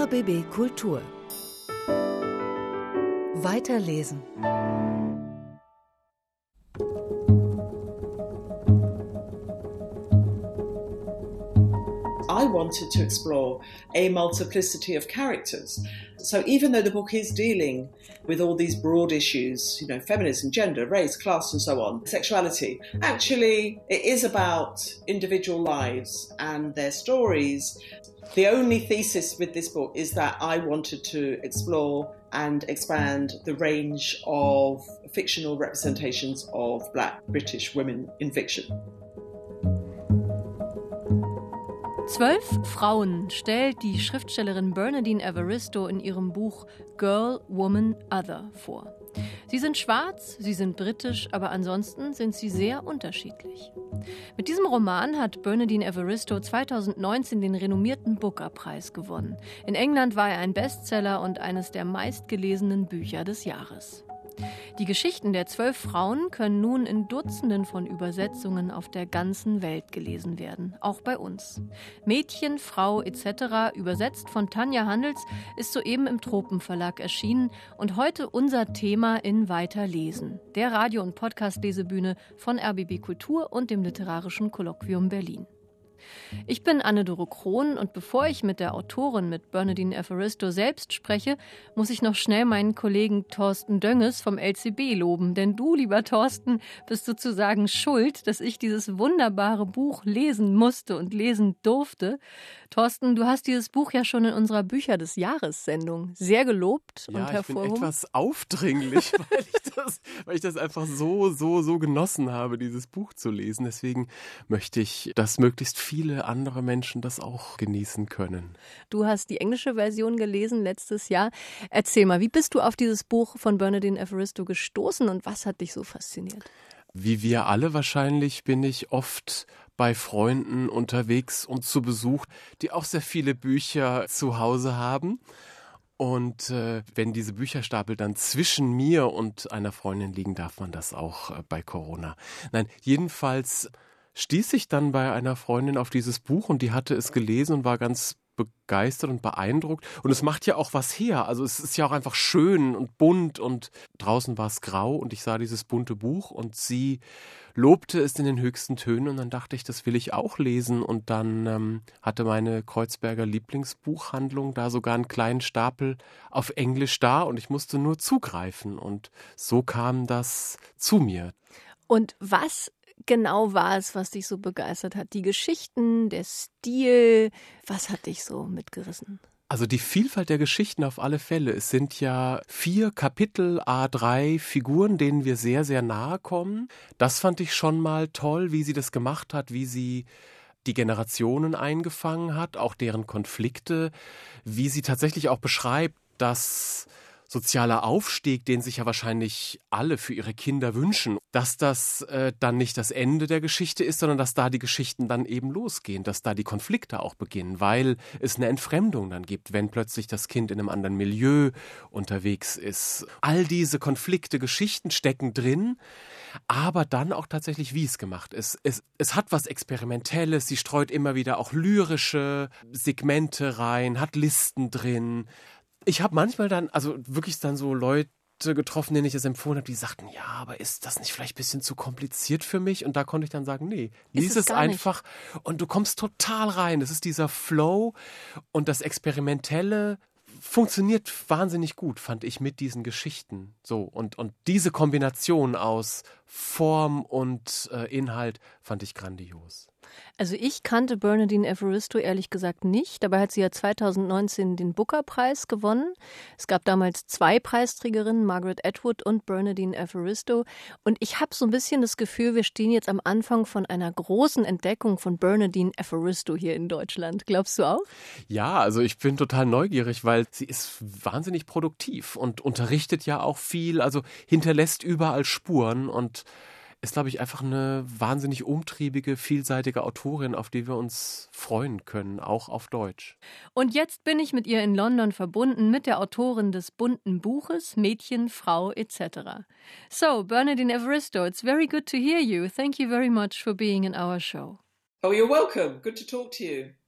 RBB Kultur. Weiterlesen. I wanted to explore a multiplicity of characters. So even though the book is dealing with all these broad issues, feminism, gender, race, class, and so on, sexuality, actually it is about individual lives and their stories. The only thesis with this book is that I wanted to explore and expand the range of fictional representations of Black British women in fiction. 12 Frauen stellt die Schriftstellerin Bernardine Evaristo in ihrem Buch Girl, Woman, Other vor. Sie sind schwarz, sie sind britisch, aber ansonsten sind sie sehr unterschiedlich. Mit diesem Roman hat Bernardine Evaristo 2019 den renommierten Booker-Preis gewonnen. In England war er ein Bestseller und eines der meistgelesenen Bücher des Jahres. Die Geschichten der 12 Frauen können nun in Dutzenden von Übersetzungen auf der ganzen Welt gelesen werden, auch bei uns. Mädchen, Frau etc., übersetzt von Tanja Handels, ist soeben im Tropenverlag erschienen und heute unser Thema in Weiterlesen, der Radio- und Podcast-Lesebühne von RBB Kultur und dem Literarischen Kolloquium Berlin. Ich bin Anne-Dore Krohn und bevor ich mit der Autorin, mit Bernardine Evaristo selbst spreche, muss ich noch schnell meinen Kollegen Thorsten Dönges vom LCB loben. Denn du, lieber Thorsten, bist sozusagen schuld, dass ich dieses wunderbare Buch lesen musste und lesen durfte. Thorsten, du hast dieses Buch ja schon in unserer Bücher des Jahres-Sendung sehr gelobt und hervorgehoben. Ja, ich bin etwas aufdringlich, weil ich das einfach so genossen habe, dieses Buch zu lesen. Deswegen möchte ich, dass möglichst viele andere Menschen das auch genießen können. Du hast die englische Version gelesen letztes Jahr. Erzähl mal, wie bist du auf dieses Buch von Bernardine Evaristo gestoßen und was hat dich so fasziniert? Wie wir alle wahrscheinlich bin ich oft bei Freunden unterwegs und zu Besuch, die auch sehr viele Bücher zu Hause haben. Und wenn diese Bücherstapel dann zwischen mir und einer Freundin liegen, darf man das auch bei Corona. Nein, jedenfalls stieß ich dann bei einer Freundin auf dieses Buch und die hatte es gelesen und war ganz begeistert und beeindruckt. Und es macht ja auch was her. Also es ist ja auch einfach schön und bunt und draußen war es grau und ich sah dieses bunte Buch und sie lobte es in den höchsten Tönen und dann dachte ich, das will ich auch lesen. Und dann hatte meine Kreuzberger Lieblingsbuchhandlung da sogar einen kleinen Stapel auf Englisch da und ich musste nur zugreifen und so kam das zu mir. Und was genau war es, was dich so begeistert hat? Die Geschichten, der Stil, was hat dich so mitgerissen? Also die Vielfalt der Geschichten auf alle Fälle. Es sind ja 4 Kapitel, A3 Figuren, denen wir sehr, sehr nahe kommen. Das fand ich schon mal toll, wie sie das gemacht hat, wie sie die Generationen eingefangen hat, auch deren Konflikte, wie sie tatsächlich auch beschreibt, dass sozialer Aufstieg, den sich ja wahrscheinlich alle für ihre Kinder wünschen, dass das dann nicht das Ende der Geschichte ist, sondern dass da die Geschichten dann eben losgehen, dass da die Konflikte auch beginnen, weil es eine Entfremdung dann gibt, wenn plötzlich das Kind in einem anderen Milieu unterwegs ist. All diese Konflikte, Geschichten stecken drin, aber dann auch tatsächlich, wie es gemacht ist. Es hat was Experimentelles, sie streut immer wieder auch lyrische Segmente rein, hat Listen drin. Ich habe manchmal dann, also wirklich dann so Leute getroffen, denen ich das empfohlen habe, die sagten, ja, aber ist das nicht vielleicht ein bisschen zu kompliziert für mich? Und da konnte ich dann sagen, nee, lies es einfach und du kommst total rein. Das ist dieser Flow und das Experimentelle funktioniert wahnsinnig gut, fand ich, mit diesen Geschichten. So, und diese Kombination aus Form und Inhalt fand ich grandios. Also ich kannte Bernardine Evaristo ehrlich gesagt nicht. Dabei hat sie ja 2019 den Booker-Preis gewonnen. Es gab damals 2 Preisträgerinnen, Margaret Atwood und Bernardine Evaristo. Und ich habe so ein bisschen das Gefühl, wir stehen jetzt am Anfang von einer großen Entdeckung von Bernardine Evaristo hier in Deutschland. Glaubst du auch? Ja, also ich bin total neugierig, weil sie ist wahnsinnig produktiv und unterrichtet ja auch viel, also hinterlässt überall Spuren und ist, glaube ich, einfach eine wahnsinnig umtriebige, vielseitige Autorin, auf die wir uns freuen können, auch auf Deutsch. Und jetzt bin ich mit ihr in London verbunden, mit der Autorin des bunten Buches Mädchen, Frau etc. So, Bernardine Evaristo, it's very good to hear you. Thank you very much for being in our show. Oh, you're welcome. Good to talk to you.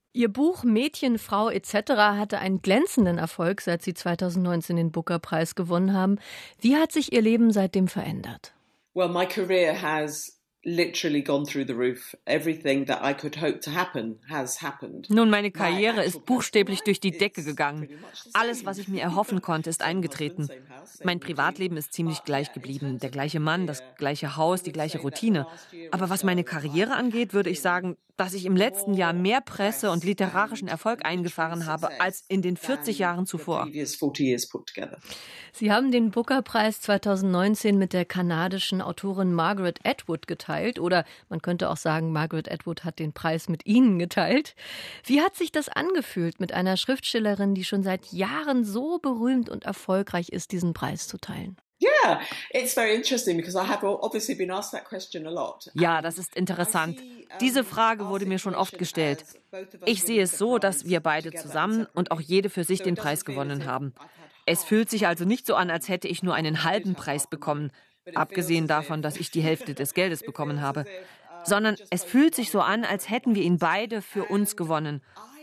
Ihr Buch Mädchen, Frau etc. hatte einen glänzenden Erfolg, seit Sie 2019 den Booker-Preis gewonnen haben. Wie hat sich Ihr Leben seitdem verändert? Well, my career has literally gone through the roof. Everything that I could hope to happen has happened. Nun, meine Karriere ist buchstäblich durch die Decke gegangen. Alles, was ich mir erhoffen konnte, ist eingetreten. Mein Privatleben ist ziemlich gleich geblieben. Der gleiche Mann, das gleiche Haus, die gleiche Routine. Aber was meine Karriere angeht, würde ich sagen, dass ich im letzten Jahr mehr Presse- und literarischen Erfolg eingefahren habe als in den 40 Jahren zuvor. Sie haben den Booker-Preis 2019 mit der kanadischen Autorin Margaret Atwood geteilt. Oder man könnte auch sagen, Margaret Atwood hat den Preis mit Ihnen geteilt. Wie hat sich das angefühlt, mit einer Schriftstellerin, die schon seit Jahren so berühmt und erfolgreich ist, diesen Preis zu teilen? Yeah, it's very interesting because I have obviously been asked that question a lot. Ja, das ist interessant. Diese Frage wurde mir schon oft gestellt. Ich sehe es so, dass wir beide zusammen und auch jede für sich den Preis gewonnen haben. Es fühlt sich also nicht so an, als hätte ich nur einen halben Preis bekommen, abgesehen davon, dass ich die Hälfte des Geldes bekommen habe, sondern es fühlt sich so an, als hätten wir ihn beide für uns gewonnen.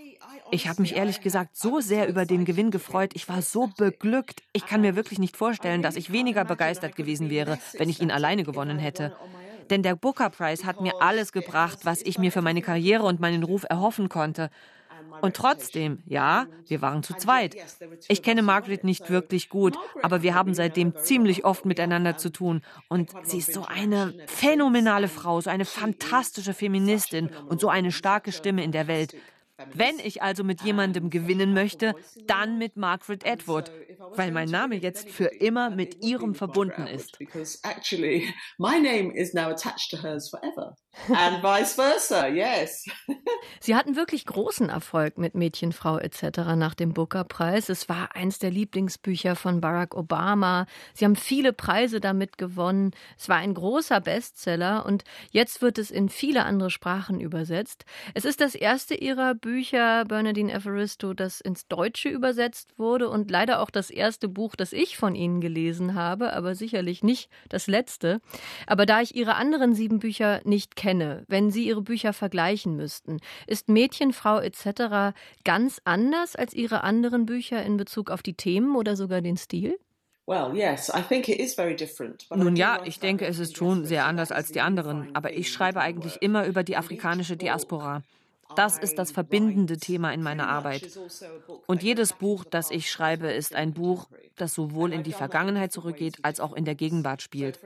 Ich habe mich ehrlich gesagt so sehr über den Gewinn gefreut. Ich war so beglückt. Ich kann mir wirklich nicht vorstellen, dass ich weniger begeistert gewesen wäre, wenn ich ihn alleine gewonnen hätte. Denn der Booker-Preis hat mir alles gebracht, was ich mir für meine Karriere und meinen Ruf erhoffen konnte. Und trotzdem, ja, wir waren zu zweit. Ich kenne Margaret nicht wirklich gut, aber wir haben seitdem ziemlich oft miteinander zu tun. Und sie ist so eine phänomenale Frau, so eine fantastische Feministin und so eine starke Stimme in der Welt. Wenn ich also mit jemandem gewinnen möchte, dann mit Margaret Atwood, weil mein Name jetzt für immer mit ihrem verbunden ist. Because actually, my name is now attached to hers forever. And vice versa, yes. Sie hatten wirklich großen Erfolg mit Mädchen, Frau etc. nach dem Booker-Preis. Es war eins der Lieblingsbücher von Barack Obama. Sie haben viele Preise damit gewonnen. Es war ein großer Bestseller und jetzt wird es in viele andere Sprachen übersetzt. Es ist das erste Ihrer Bücher, Bernardine Evaristo, das ins Deutsche übersetzt wurde und leider auch das erste Buch, das ich von Ihnen gelesen habe, aber sicherlich nicht das letzte. Aber da ich Ihre anderen 7 Bücher nicht kenne, wenn Sie Ihre Bücher vergleichen müssten, ist Mädchen, Frau etc. ganz anders als Ihre anderen Bücher in Bezug auf die Themen oder sogar den Stil? Well, yes, I think it is very different. Nun ja, ich denke, es ist schon sehr anders als die anderen, aber ich schreibe eigentlich immer über die afrikanische Diaspora. Das ist das verbindende Thema in meiner Arbeit. Und jedes Buch, das ich schreibe, ist ein Buch, das sowohl in die Vergangenheit zurückgeht, als auch in der Gegenwart spielt.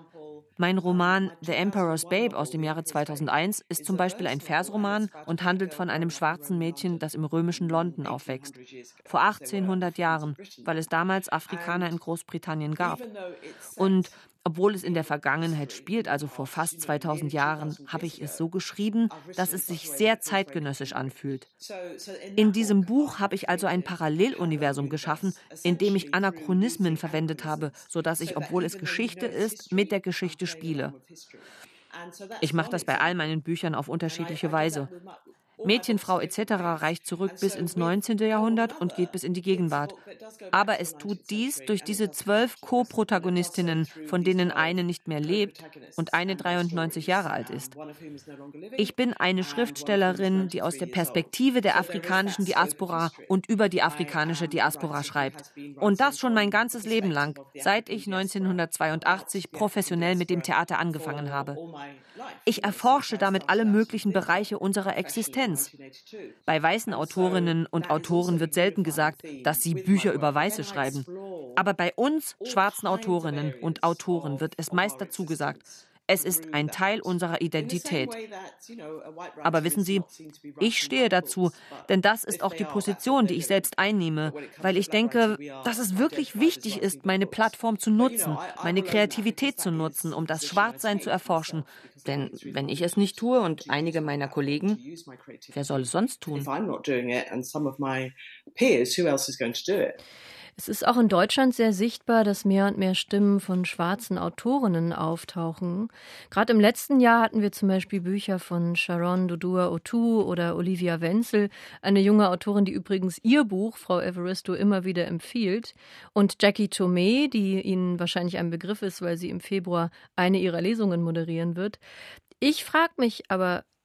Mein Roman The Emperor's Babe aus dem Jahre 2001 ist zum Beispiel ein Versroman und handelt von einem schwarzen Mädchen, das im römischen London aufwächst. Vor 1800 Jahren, weil es damals Afrikaner in Großbritannien gab. Und obwohl es in der Vergangenheit spielt, also vor fast 2000 Jahren, habe ich es so geschrieben, dass es sich sehr zeitgenössisch anfühlt. In diesem Buch habe ich also ein Paralleluniversum geschaffen, in dem ich Anachronismen verwendet habe, sodass ich, obwohl es Geschichte ist, mit der Geschichte spiele. Ich mache das bei all meinen Büchern auf unterschiedliche Weise. Mädchen, Frau etc. reicht zurück bis ins 19. Jahrhundert und geht bis in die Gegenwart. Aber es tut dies durch diese 12 Co-Protagonistinnen, von denen eine nicht mehr lebt und eine 93 Jahre alt ist. Ich bin eine Schriftstellerin, die aus der Perspektive der afrikanischen Diaspora und über die afrikanische Diaspora schreibt. Und das schon mein ganzes Leben lang, seit ich 1982 professionell mit dem Theater angefangen habe. Ich erforsche damit alle möglichen Bereiche unserer Existenz. Bei weißen Autorinnen und Autoren wird selten gesagt, dass sie Bücher über Weiße schreiben. Aber bei uns, schwarzen Autorinnen und Autoren, wird es meist dazu gesagt, es ist ein Teil unserer Identität. Aber wissen Sie, ich stehe dazu, denn das ist auch die Position, die ich selbst einnehme, weil ich denke, dass es wirklich wichtig ist, meine Plattform zu nutzen, meine Kreativität zu nutzen, um das Schwarzsein zu erforschen. Denn wenn ich es nicht tue und einige meiner Kollegen, wer soll es sonst tun? Es ist auch in Deutschland sehr sichtbar, dass mehr und mehr Stimmen von schwarzen Autorinnen auftauchen. Gerade im letzten Jahr hatten wir zum Beispiel Bücher von Sharon Dodua-Otu oder Olivia Wenzel, eine junge Autorin, die übrigens ihr Buch, Frau Evaristo, immer wieder empfiehlt. Und Jackie Toomey, die Ihnen wahrscheinlich ein Begriff ist, weil sie im Februar eine ihrer Lesungen moderieren wird. Ich frage mich aber,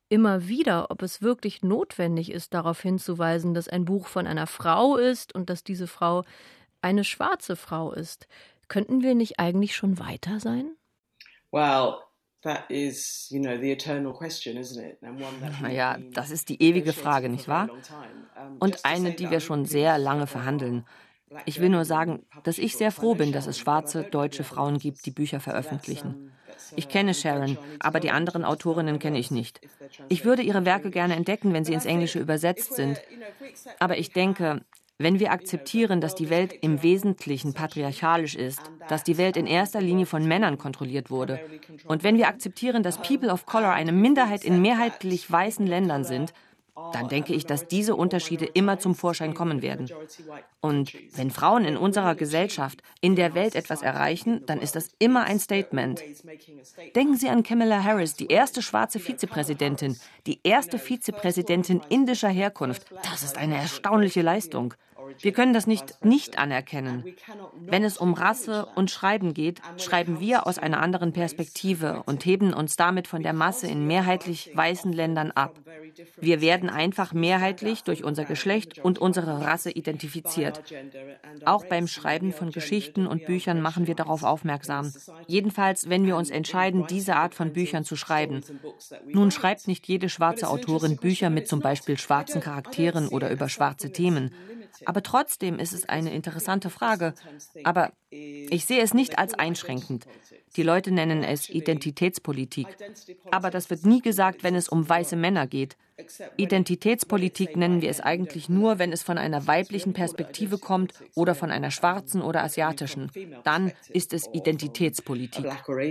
immer wieder, ob es wirklich notwendig ist, darauf hinzuweisen, dass ein Buch von einer Frau ist und dass diese Frau eine schwarze Frau ist. Könnten wir nicht eigentlich schon weiter sein? Well, that is, the eternal question, isn't it? Naja, das ist die ewige Frage, nicht wahr? Und eine, die wir schon sehr lange verhandeln. Ich will nur sagen, dass ich sehr froh bin, dass es schwarze deutsche Frauen gibt, die Bücher veröffentlichen. Ich kenne Sharon, aber die anderen Autorinnen kenne ich nicht. Ich würde ihre Werke gerne entdecken, wenn sie ins Englische übersetzt sind. Aber ich denke, wenn wir akzeptieren, dass die Welt im Wesentlichen patriarchalisch ist, dass die Welt in erster Linie von Männern kontrolliert wurde, und wenn wir akzeptieren, dass People of Color eine Minderheit in mehrheitlich weißen Ländern sind, dann denke ich, dass diese Unterschiede immer zum Vorschein kommen werden. Und wenn Frauen in unserer Gesellschaft, in der Welt etwas erreichen, dann ist das immer ein Statement. Denken Sie an Kamala Harris, die erste schwarze Vizepräsidentin, die erste Vizepräsidentin indischer Herkunft. Das ist eine erstaunliche Leistung. Wir können das nicht anerkennen. Wenn es um Rasse und Schreiben geht, schreiben wir aus einer anderen Perspektive und heben uns damit von der Masse in mehrheitlich weißen Ländern ab. Wir werden einfach mehrheitlich durch unser Geschlecht und unsere Rasse identifiziert. Auch beim Schreiben von Geschichten und Büchern machen wir darauf aufmerksam. Jedenfalls, wenn wir uns entscheiden, diese Art von Büchern zu schreiben. Nun schreibt nicht jede schwarze Autorin Bücher mit zum Beispiel schwarzen Charakteren oder über schwarze Themen. Aber trotzdem ist es eine interessante Frage. Aber ich sehe es nicht als einschränkend. Die Leute nennen es Identitätspolitik. Aber das wird nie gesagt, wenn es um weiße Männer geht. Identitätspolitik nennen wir es eigentlich nur, wenn es von einer weiblichen Perspektive kommt oder von einer schwarzen oder asiatischen. Dann ist es Identitätspolitik.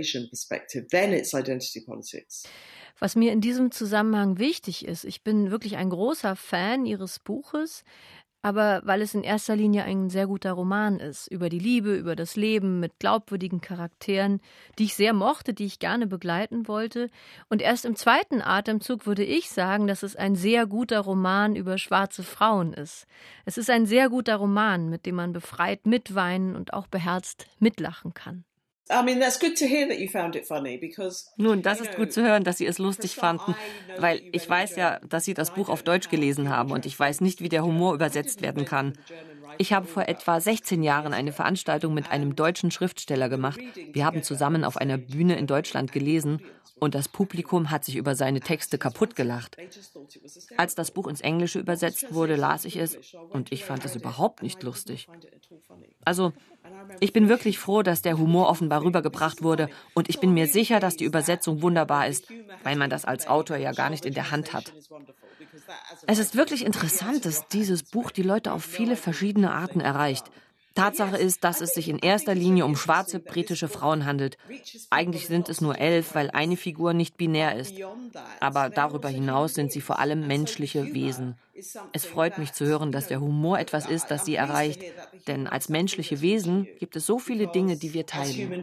Was mir in diesem Zusammenhang wichtig ist, ich bin wirklich ein großer Fan Ihres Buches, aber weil es in erster Linie ein sehr guter Roman ist, über die Liebe, über das Leben mit glaubwürdigen Charakteren, die ich sehr mochte, die ich gerne begleiten wollte. Und erst im zweiten Atemzug würde ich sagen, dass es ein sehr guter Roman über schwarze Frauen ist. Es ist ein sehr guter Roman, mit dem man befreit mitweinen und auch beherzt mitlachen kann. Nun, das ist gut zu hören, dass Sie es lustig fanden, weil ich weiß ja, dass Sie das Buch auf Deutsch gelesen haben und ich weiß nicht, wie der Humor übersetzt werden kann. Ich habe vor etwa 16 Jahren eine Veranstaltung mit einem deutschen Schriftsteller gemacht. Wir haben zusammen auf einer Bühne in Deutschland gelesen und das Publikum hat sich über seine Texte kaputt gelacht. Als das Buch ins Englische übersetzt wurde, las ich es und ich fand es überhaupt nicht lustig. Also, ich bin wirklich froh, dass der Humor offenbar rübergebracht wurde und ich bin mir sicher, dass die Übersetzung wunderbar ist, weil man das als Autor ja gar nicht in der Hand hat. Es ist wirklich interessant, dass dieses Buch die Leute auf viele verschiedene Arten erreicht. Tatsache ist, dass es sich in erster Linie um schwarze britische Frauen handelt. Eigentlich sind es nur 11, weil eine Figur nicht binär ist. Aber darüber hinaus sind sie vor allem menschliche Wesen. Es freut mich zu hören, dass der Humor etwas ist, das sie erreicht. Denn als menschliche Wesen gibt es so viele Dinge, die wir teilen.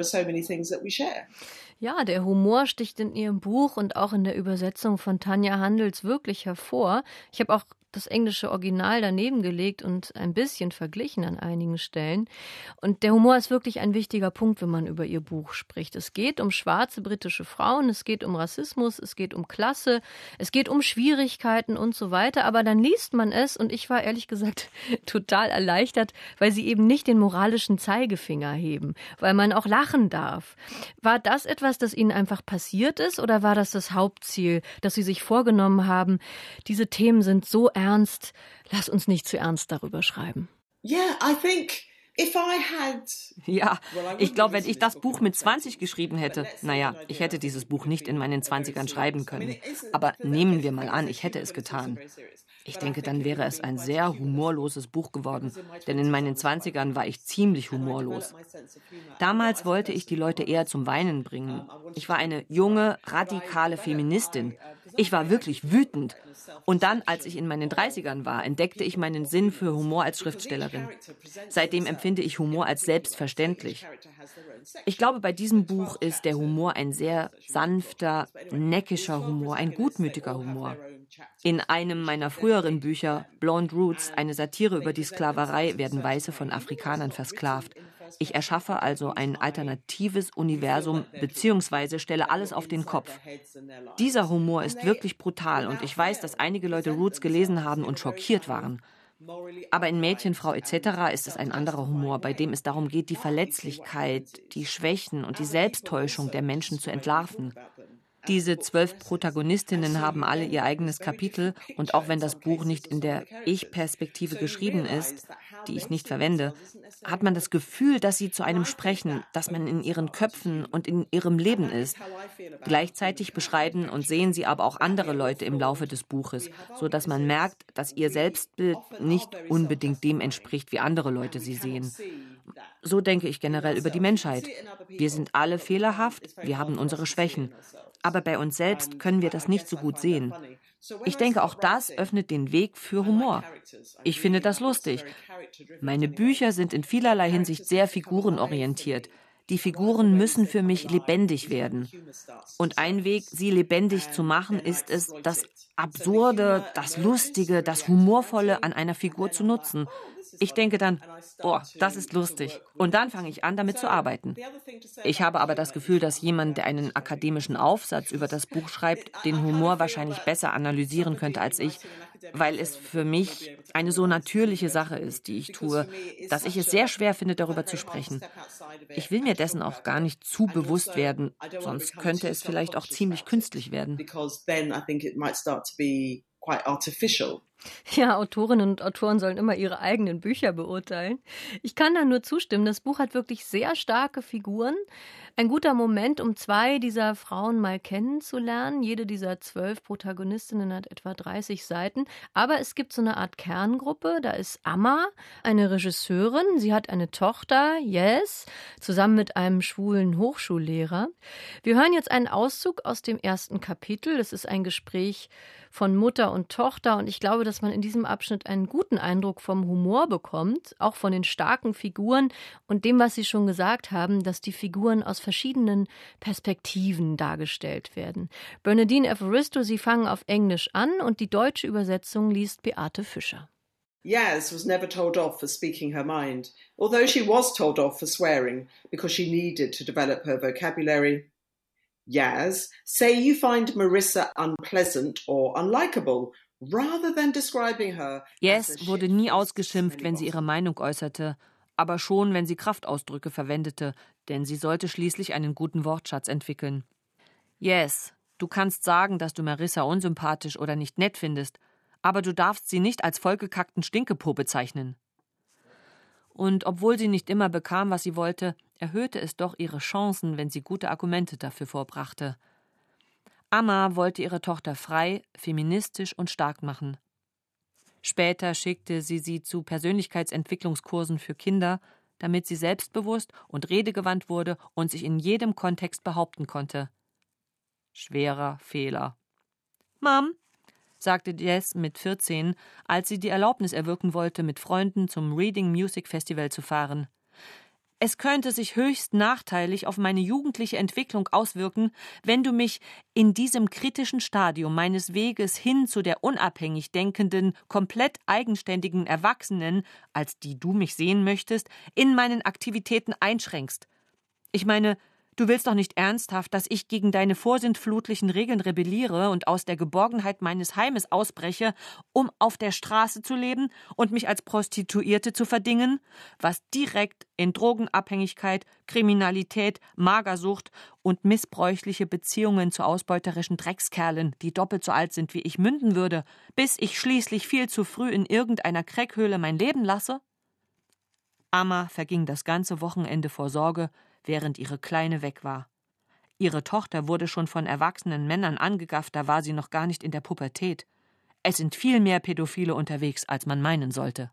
Ja, der Humor sticht in Ihrem Buch und auch in der Übersetzung von Tanja Handels wirklich hervor. Ich habe auch das englische Original daneben gelegt und ein bisschen verglichen an einigen Stellen. Und der Humor ist wirklich ein wichtiger Punkt, wenn man über ihr Buch spricht. Es geht um schwarze britische Frauen, es geht um Rassismus, es geht um Klasse, es geht um Schwierigkeiten und so weiter. Aber dann liest man es und ich war ehrlich gesagt total erleichtert, weil sie eben nicht den moralischen Zeigefinger heben, weil man auch lachen darf. War das etwas, das Ihnen einfach passiert ist oder war das Hauptziel, dass Sie sich vorgenommen haben, diese Themen sind so ernst, lass uns nicht zu ernst darüber schreiben? Ja, ich glaube, wenn ich das Buch mit 20 geschrieben hätte, ich hätte dieses Buch nicht in meinen 20ern schreiben können. Aber nehmen wir mal an, ich hätte es getan. Ich denke, dann wäre es ein sehr humorloses Buch geworden, denn in meinen 20ern war ich ziemlich humorlos. Damals wollte ich die Leute eher zum Weinen bringen. Ich war eine junge, radikale Feministin. Ich war wirklich wütend. Und dann, als ich in meinen 30ern war, entdeckte ich meinen Sinn für Humor als Schriftstellerin. Seitdem empfinde ich Humor als selbstverständlich. Ich glaube, bei diesem Buch ist der Humor ein sehr sanfter, neckischer Humor, ein gutmütiger Humor. In einem meiner früheren Bücher, Blonde Roots, eine Satire über die Sklaverei, werden Weiße von Afrikanern versklavt. Ich erschaffe also ein alternatives Universum bzw. stelle alles auf den Kopf. Dieser Humor ist wirklich brutal und ich weiß, dass einige Leute Roots gelesen haben und schockiert waren. Aber in Mädchen, Frau etc. ist es ein anderer Humor, bei dem es darum geht, die Verletzlichkeit, die Schwächen und die Selbsttäuschung der Menschen zu entlarven. Diese 12 Protagonistinnen haben alle ihr eigenes Kapitel und auch wenn das Buch nicht in der Ich-Perspektive geschrieben ist, die ich nicht verwende, hat man das Gefühl, dass sie zu einem sprechen, dass man in ihren Köpfen und in ihrem Leben ist. Gleichzeitig beschreiben und sehen sie aber auch andere Leute im Laufe des Buches, sodass man merkt, dass ihr Selbstbild nicht unbedingt dem entspricht, wie andere Leute sie sehen. So denke ich generell über die Menschheit. Wir sind alle fehlerhaft, wir haben unsere Schwächen. Aber bei uns selbst können wir das nicht so gut sehen. Ich denke, auch das öffnet den Weg für Humor. Ich finde das lustig. Meine Bücher sind in vielerlei Hinsicht sehr figurenorientiert. Die Figuren müssen für mich lebendig werden. Und ein Weg, sie lebendig zu machen, ist es, das Absurde, das Lustige, das Humorvolle an einer Figur zu nutzen. Ich denke dann, das ist lustig. Und dann fange ich an, damit zu arbeiten. Ich habe aber das Gefühl, dass jemand, der einen akademischen Aufsatz über das Buch schreibt, den Humor wahrscheinlich besser analysieren könnte als ich, weil es für mich eine so natürliche Sache ist, die ich tue, dass ich es sehr schwer finde, darüber zu sprechen. Ich will mir dessen auch gar nicht zu bewusst werden, sonst könnte es vielleicht auch ziemlich künstlich werden. Ja, Autorinnen und Autoren sollen immer ihre eigenen Bücher beurteilen. Ich kann da nur zustimmen. Das Buch hat wirklich sehr starke Figuren. Ein guter Moment, um 2 dieser Frauen mal kennenzulernen. Jede dieser 12 Protagonistinnen hat etwa 30 Seiten. Aber es gibt so eine Art Kerngruppe. Da ist Amma, eine Regisseurin. Sie hat eine Tochter, Yes, zusammen mit einem schwulen Hochschullehrer. Wir hören jetzt einen Auszug aus dem ersten Kapitel. Das ist ein Gespräch von Mutter und Tochter. Und ich glaube, dass man in diesem Abschnitt einen guten Eindruck vom Humor bekommt, auch von den starken Figuren und dem, was Sie schon gesagt haben, dass die Figuren aus verschiedenen Perspektiven dargestellt werden. Bernardine Evaristo, Sie fangen auf Englisch an und die deutsche Übersetzung liest Beate Fischer. Yaz was never told off for speaking her mind, although she was told off for swearing because she needed to develop her vocabulary. Yaz, say you find Marissa unpleasant or unlikable, rather than describing her. Yes wurde nie ausgeschimpft, wenn sie ihre Meinung äußerte, aber schon, wenn sie Kraftausdrücke verwendete, denn sie sollte schließlich einen guten Wortschatz entwickeln. Yes, du kannst sagen, dass du Marissa unsympathisch oder nicht nett findest, aber du darfst sie nicht als vollgekackten Stinkepo bezeichnen. Und obwohl sie nicht immer bekam, was sie wollte, erhöhte es doch ihre Chancen, wenn sie gute Argumente dafür vorbrachte. Amma wollte ihre Tochter frei, feministisch und stark machen. Später schickte sie zu Persönlichkeitsentwicklungskursen für Kinder, damit sie selbstbewusst und redegewandt wurde und sich in jedem Kontext behaupten konnte. Schwerer Fehler. Mom, sagte Jess mit 14, als sie die Erlaubnis erwirken wollte, mit Freunden zum Reading Music Festival zu fahren. Es könnte sich höchst nachteilig auf meine jugendliche Entwicklung auswirken, wenn du mich in diesem kritischen Stadium meines Weges hin zu der unabhängig denkenden, komplett eigenständigen Erwachsenen, als die du mich sehen möchtest, in meinen Aktivitäten einschränkst. Ich meine, du willst doch nicht ernsthaft, dass ich gegen deine vorsintflutlichen Regeln rebelliere und aus der Geborgenheit meines Heimes ausbreche, um auf der Straße zu leben und mich als Prostituierte zu verdingen, was direkt in Drogenabhängigkeit, Kriminalität, Magersucht und missbräuchliche Beziehungen zu ausbeuterischen Dreckskerlen, die doppelt so alt sind wie ich, münden würde, bis ich schließlich viel zu früh in irgendeiner Kreckhöhle mein Leben lasse? Amma verging das ganze Wochenende vor Sorge, während ihre Kleine weg war. Ihre Tochter wurde schon von erwachsenen Männern angegafft, da war sie noch gar nicht in der Pubertät. Es sind viel mehr Pädophile unterwegs, als man meinen sollte.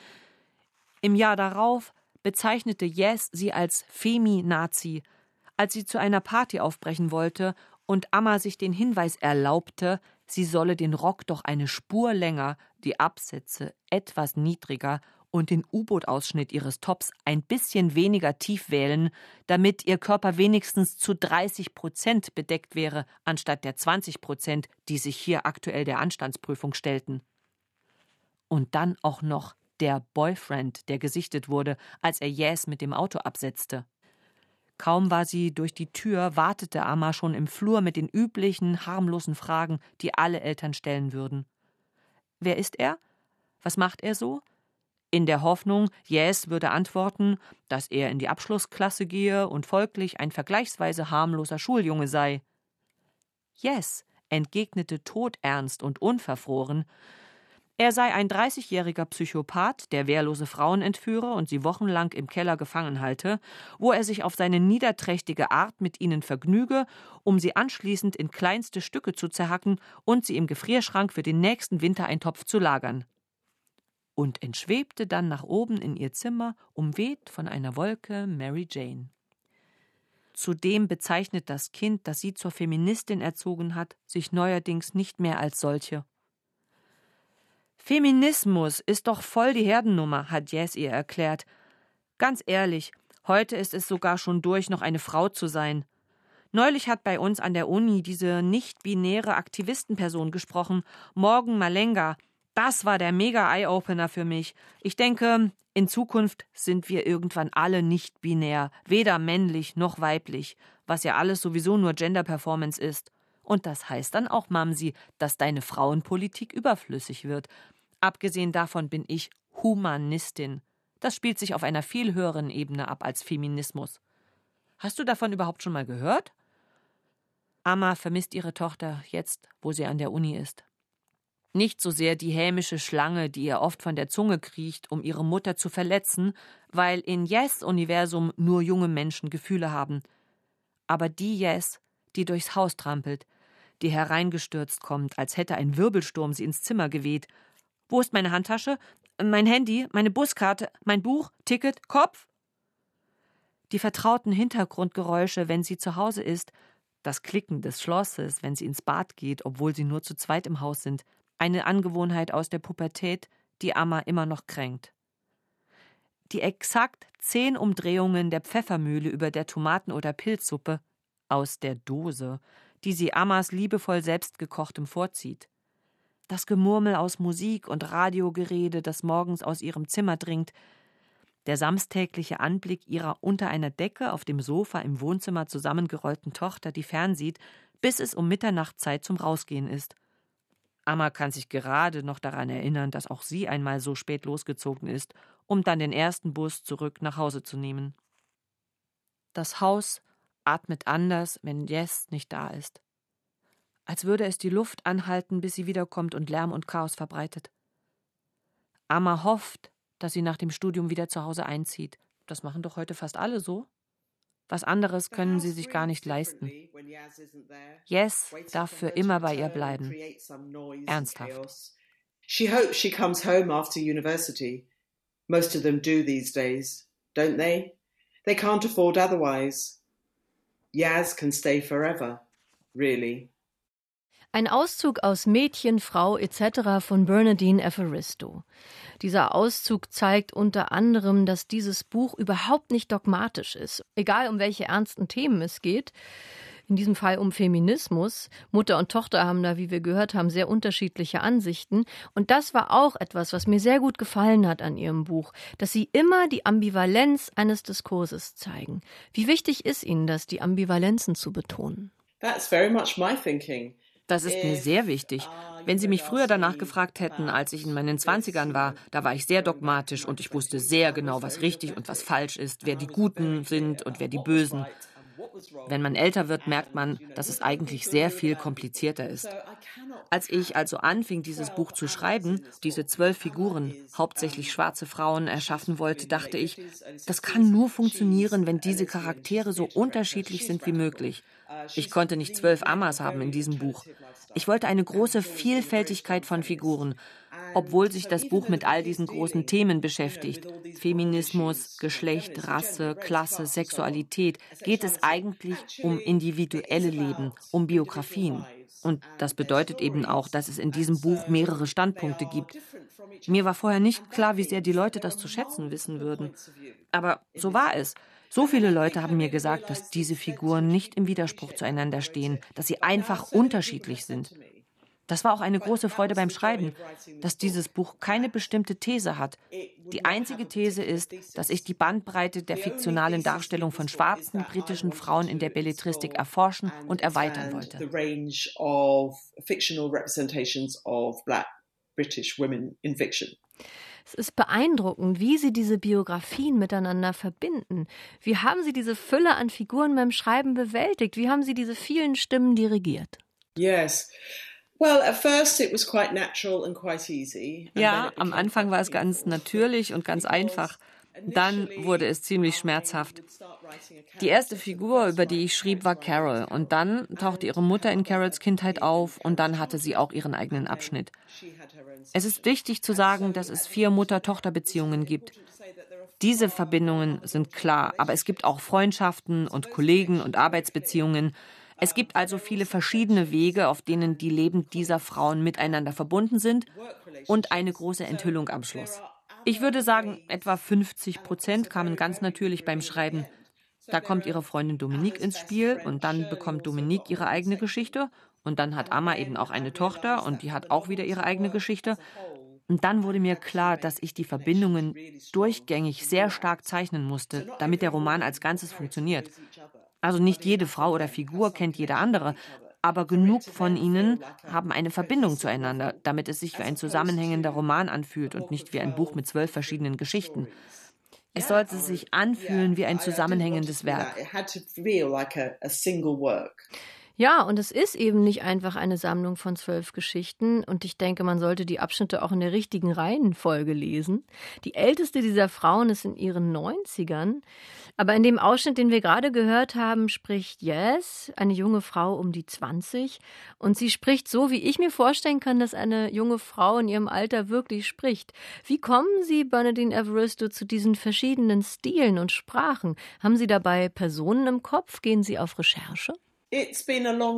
Im Jahr darauf bezeichnete Yes sie als Femi-Nazi, als sie zu einer Party aufbrechen wollte und Amma sich den Hinweis erlaubte, sie solle den Rock doch eine Spur länger, die Absätze etwas niedriger und den U-Boot-Ausschnitt ihres Tops ein bisschen weniger tief wählen, damit ihr Körper wenigstens zu 30% bedeckt wäre, anstatt der 20%, die sich hier aktuell der Anstandsprüfung stellten. Und dann auch noch der Boyfriend, der gesichtet wurde, als er Yaz mit dem Auto absetzte. Kaum war sie durch die Tür, wartete Amma schon im Flur mit den üblichen, harmlosen Fragen, die alle Eltern stellen würden. Wer ist er? Was macht er so? In der Hoffnung, Yaz würde antworten, dass er in die Abschlussklasse gehe und folglich ein vergleichsweise harmloser Schuljunge sei. Yaz entgegnete todernst und unverfroren, er sei ein 30-jähriger Psychopath, der wehrlose Frauen entführe und sie wochenlang im Keller gefangen halte, wo er sich auf seine niederträchtige Art mit ihnen vergnüge, um sie anschließend in kleinste Stücke zu zerhacken und sie im Gefrierschrank für den nächsten Wintereintopf zu lagern. Und entschwebte dann nach oben in ihr Zimmer, umweht von einer Wolke Mary Jane. Zudem bezeichnet das Kind, das sie zur Feministin erzogen hat, sich neuerdings nicht mehr als solche. Feminismus ist doch voll die Herdennummer, hat Yaz ihr erklärt. Ganz ehrlich, heute ist es sogar schon durch, noch eine Frau zu sein. Neulich hat bei uns an der Uni diese nicht-binäre Aktivistenperson gesprochen, Morgan Malenga. Das war der Mega-Eye-Opener für mich. Ich denke, in Zukunft sind wir irgendwann alle nicht binär, weder männlich noch weiblich, was ja alles sowieso nur Gender-Performance ist. Und das heißt dann auch, Mamsi, dass deine Frauenpolitik überflüssig wird. Abgesehen davon bin ich Humanistin. Das spielt sich auf einer viel höheren Ebene ab als Feminismus. Hast du davon überhaupt schon mal gehört? Amma vermisst ihre Tochter jetzt, wo sie an der Uni ist. Nicht so sehr die hämische Schlange, die ihr oft von der Zunge kriecht, um ihre Mutter zu verletzen, weil in Yaz' Universum nur junge Menschen Gefühle haben. Aber die Yaz, die durchs Haus trampelt, die hereingestürzt kommt, als hätte ein Wirbelsturm sie ins Zimmer geweht. Wo ist meine Handtasche? Mein Handy? Meine Buskarte? Mein Buch? Ticket? Kopf? Die vertrauten Hintergrundgeräusche, wenn sie zu Hause ist, das Klicken des Schlosses, wenn sie ins Bad geht, obwohl sie nur zu zweit im Haus sind, eine Angewohnheit aus der Pubertät, die Amma immer noch kränkt. Die exakt 10 Umdrehungen der Pfeffermühle über der Tomaten- oder Pilzsuppe aus der Dose, die sie Ammas liebevoll selbstgekochtem vorzieht. Das Gemurmel aus Musik und Radiogerede, das morgens aus ihrem Zimmer dringt, der samstägliche Anblick ihrer unter einer Decke auf dem Sofa im Wohnzimmer zusammengerollten Tochter, die fernsieht, bis es um Mitternachtszeit zum Rausgehen ist. Amma kann sich gerade noch daran erinnern, dass auch sie einmal so spät losgezogen ist, um dann den ersten Bus zurück nach Hause zu nehmen. Das Haus atmet anders, wenn Yaz nicht da ist. Als würde es die Luft anhalten, bis sie wiederkommt und Lärm und Chaos verbreitet. Amma hofft, dass sie nach dem Studium wieder zu Hause einzieht. Das machen doch heute fast alle so. Was anderes können sie sich gar nicht leisten. Yaz darf für immer bei ihr bleiben. Ernsthaft. She hopes she comes home after university. Most of them do these days, don't they? They can't afford otherwise. Yaz can stay forever, really. Ein Auszug aus Mädchen, Frau etc. von Bernardine Evaristo. Dieser Auszug zeigt unter anderem, dass dieses Buch überhaupt nicht dogmatisch ist. Egal, um welche ernsten Themen es geht. In diesem Fall um Feminismus. Mutter und Tochter haben da, wie wir gehört haben, sehr unterschiedliche Ansichten. Und das war auch etwas, was mir sehr gut gefallen hat an ihrem Buch, dass sie immer die Ambivalenz eines Diskurses zeigen. Wie wichtig ist Ihnen das, die Ambivalenzen zu betonen? That's very much my thinking. Das ist mir sehr wichtig. Wenn Sie mich früher danach gefragt hätten, als ich in meinen 20ern war, da war ich sehr dogmatisch und ich wusste sehr genau, was richtig und was falsch ist, wer die Guten sind und wer die Bösen. Wenn man älter wird, merkt man, dass es eigentlich sehr viel komplizierter ist. Als ich also anfing, dieses Buch zu schreiben, diese 12 Figuren, hauptsächlich schwarze Frauen, erschaffen wollte, dachte ich, das kann nur funktionieren, wenn diese Charaktere so unterschiedlich sind wie möglich. Ich konnte nicht 12 Ammas haben in diesem Buch. Ich wollte eine große Vielfältigkeit von Figuren, obwohl sich das Buch mit all diesen großen Themen beschäftigt. Feminismus, Geschlecht, Rasse, Klasse, Sexualität, geht es eigentlich um individuelle Leben, um Biografien. Und das bedeutet eben auch, dass es in diesem Buch mehrere Standpunkte gibt. Mir war vorher nicht klar, wie sehr die Leute das zu schätzen wissen würden. Aber so war es. So viele Leute haben mir gesagt, dass diese Figuren nicht im Widerspruch zueinander stehen, dass sie einfach unterschiedlich sind. Das war auch eine große Freude beim Schreiben, dass dieses Buch keine bestimmte These hat. Die einzige These ist, dass ich die Bandbreite der fiktionalen Darstellung von schwarzen britischen Frauen in der Belletristik erforschen und erweitern wollte. Es ist beeindruckend, wie Sie diese Biografien miteinander verbinden. Wie haben Sie diese Fülle an Figuren beim Schreiben bewältigt? Wie haben Sie diese vielen Stimmen dirigiert? Yes. Well, at first it was quite natural and quite easy. Ja, am Anfang war es ganz natürlich und ganz einfach. Dann wurde es ziemlich schmerzhaft. Die erste Figur, über die ich schrieb, war Carol. Und dann tauchte ihre Mutter in Carols Kindheit auf und dann hatte sie auch ihren eigenen Abschnitt. Es ist wichtig zu sagen, dass es 4 Mutter-Tochter-Beziehungen gibt. Diese Verbindungen sind klar, aber es gibt auch Freundschaften und Kollegen- und Arbeitsbeziehungen. Es gibt also viele verschiedene Wege, auf denen die Leben dieser Frauen miteinander verbunden sind und eine große Enthüllung am Schluss. Ich würde sagen, etwa 50% kamen ganz natürlich beim Schreiben. Da kommt ihre Freundin Dominique ins Spiel und dann bekommt Dominique ihre eigene Geschichte und dann hat Amma eben auch eine Tochter und die hat auch wieder ihre eigene Geschichte. Und dann wurde mir klar, dass ich die Verbindungen durchgängig sehr stark zeichnen musste, damit der Roman als Ganzes funktioniert. Also nicht jede Frau oder Figur kennt jede andere, aber genug von ihnen haben eine Verbindung zueinander, damit es sich wie ein zusammenhängender Roman anfühlt und nicht wie ein Buch mit 12 verschiedenen Geschichten. Es sollte sich anfühlen wie ein zusammenhängendes Werk. Ja, und es ist eben nicht einfach eine Sammlung von 12 Geschichten. Und ich denke, man sollte die Abschnitte auch in der richtigen Reihenfolge lesen. Die älteste dieser Frauen ist in ihren 90ern. Aber in dem Ausschnitt, den wir gerade gehört haben, spricht Yes, eine junge Frau um die 20. Und sie spricht so, wie ich mir vorstellen kann, dass eine junge Frau in ihrem Alter wirklich spricht. Wie kommen Sie, Bernardine Evaristo, zu diesen verschiedenen Stilen und Sprachen? Haben Sie dabei Personen im Kopf? Gehen Sie auf Recherche? Es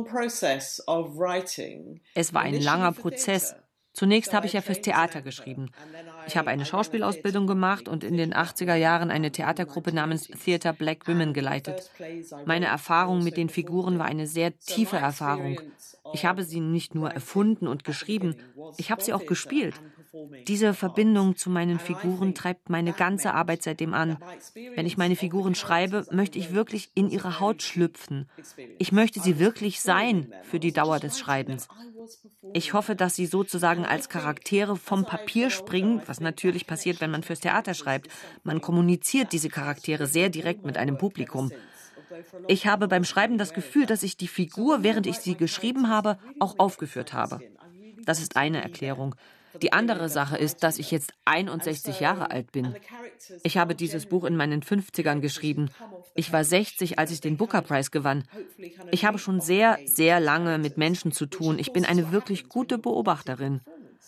war ein langer Prozess. Zunächst habe ich ja fürs Theater geschrieben. Ich habe eine Schauspielausbildung gemacht und in den 80er Jahren eine Theatergruppe namens Theatre Black Women geleitet. Meine Erfahrung mit den Figuren war eine sehr tiefe Erfahrung. Ich habe sie nicht nur erfunden und geschrieben, ich habe sie auch gespielt. Diese Verbindung zu meinen Figuren treibt meine ganze Arbeit seitdem an. Wenn ich meine Figuren schreibe, möchte ich wirklich in ihre Haut schlüpfen. Ich möchte sie wirklich sein für die Dauer des Schreibens. Ich hoffe, dass sie sozusagen als Charaktere vom Papier springen, was natürlich passiert, wenn man fürs Theater schreibt. Man kommuniziert diese Charaktere sehr direkt mit einem Publikum. Ich habe beim Schreiben das Gefühl, dass ich die Figur, während ich sie geschrieben habe, auch aufgeführt habe. Das ist eine Erklärung. Die andere Sache ist, dass ich jetzt 61 Jahre alt bin. Ich habe dieses Buch in meinen 50ern geschrieben. Ich war 60, als ich den Booker Prize gewann. Ich habe schon sehr, sehr lange mit Menschen zu tun. Ich bin eine wirklich gute Beobachterin.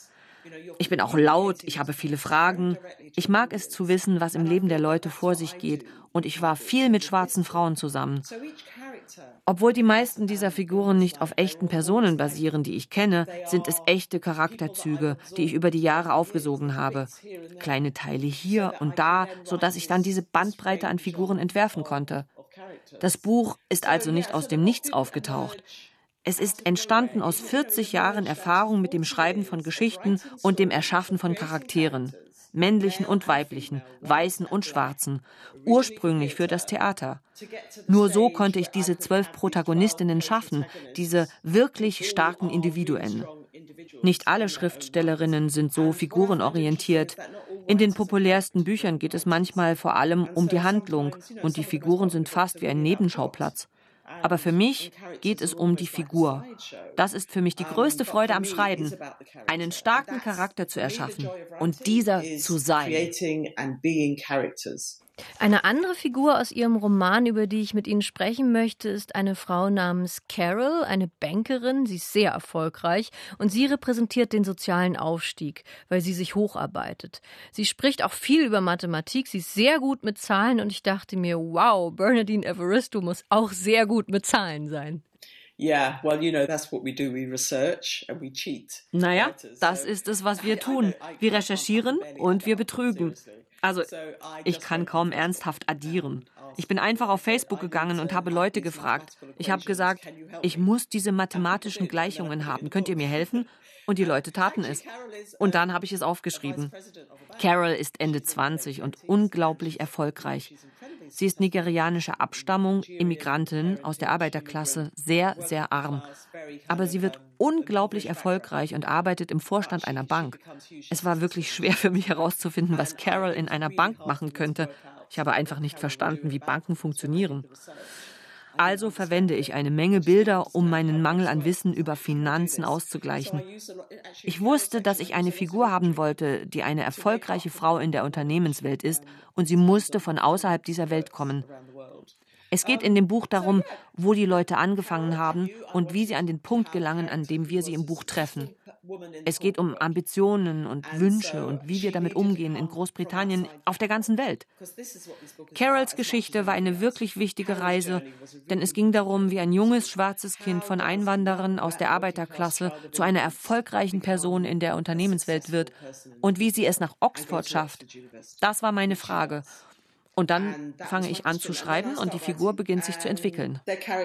Ich bin auch laut, ich habe viele Fragen. Ich mag es zu wissen, was im Leben der Leute vor sich geht. Und ich war viel mit schwarzen Frauen zusammen. Obwohl die meisten dieser Figuren nicht auf echten Personen basieren, die ich kenne, sind es echte Charakterzüge, die ich über die Jahre aufgesogen habe. Kleine Teile hier und da, sodass ich dann diese Bandbreite an Figuren entwerfen konnte. Das Buch ist also nicht aus dem Nichts aufgetaucht. Es ist entstanden aus 40 Jahren Erfahrung mit dem Schreiben von Geschichten und dem Erschaffen von Charakteren. Männlichen und weiblichen, weißen und schwarzen, ursprünglich für das Theater. Nur so konnte ich diese 12 Protagonistinnen schaffen, diese wirklich starken Individuen. Nicht alle Schriftstellerinnen sind so figurenorientiert. In den populärsten Büchern geht es manchmal vor allem um die Handlung und die Figuren sind fast wie ein Nebenschauplatz. Aber für mich geht es um die Figur. Das ist für mich die größte Freude am Schreiben, einen starken Charakter zu erschaffen und dieser zu sein. Eine andere Figur aus Ihrem Roman, über die ich mit Ihnen sprechen möchte, ist eine Frau namens Carol, eine Bankerin. Sie ist sehr erfolgreich und sie repräsentiert den sozialen Aufstieg, weil sie sich hocharbeitet. Sie spricht auch viel über Mathematik, sie ist sehr gut mit Zahlen und ich dachte mir, wow, Bernardine Evaristo muss auch sehr gut mit Zahlen sein. Naja, das ist es, was wir tun. Wir recherchieren und wir betrügen. Also, ich kann kaum ernsthaft addieren. Ich bin einfach auf Facebook gegangen und habe Leute gefragt. Ich habe gesagt, ich muss diese mathematischen Gleichungen haben. Könnt ihr mir helfen? Und die Leute taten es. Und dann habe ich es aufgeschrieben. Carol ist Ende 20 und unglaublich erfolgreich. Sie ist nigerianischer Abstammung, Immigrantin aus der Arbeiterklasse, sehr, sehr arm. Aber sie wird unglaublich erfolgreich und arbeitet im Vorstand einer Bank. Es war wirklich schwer für mich herauszufinden, was Carol in einer Bank machen könnte. Ich habe einfach nicht verstanden, wie Banken funktionieren. Also verwende ich eine Menge Bilder, um meinen Mangel an Wissen über Finanzen auszugleichen. Ich wusste, dass ich eine Figur haben wollte, die eine erfolgreiche Frau in der Unternehmenswelt ist, und sie musste von außerhalb dieser Welt kommen. Es geht in dem Buch darum, wo die Leute angefangen haben und wie sie an den Punkt gelangen, an dem wir sie im Buch treffen. Es geht um Ambitionen und Wünsche und wie wir damit umgehen in Großbritannien, auf der ganzen Welt. Carols Geschichte war eine wirklich wichtige Reise, denn es ging darum, wie ein junges, schwarzes Kind von Einwanderern aus der Arbeiterklasse zu einer erfolgreichen Person in der Unternehmenswelt wird und wie sie es nach Oxford schafft. Das war meine Frage. Und dann fange ich an zu schreiben und die Figur beginnt sich zu entwickeln.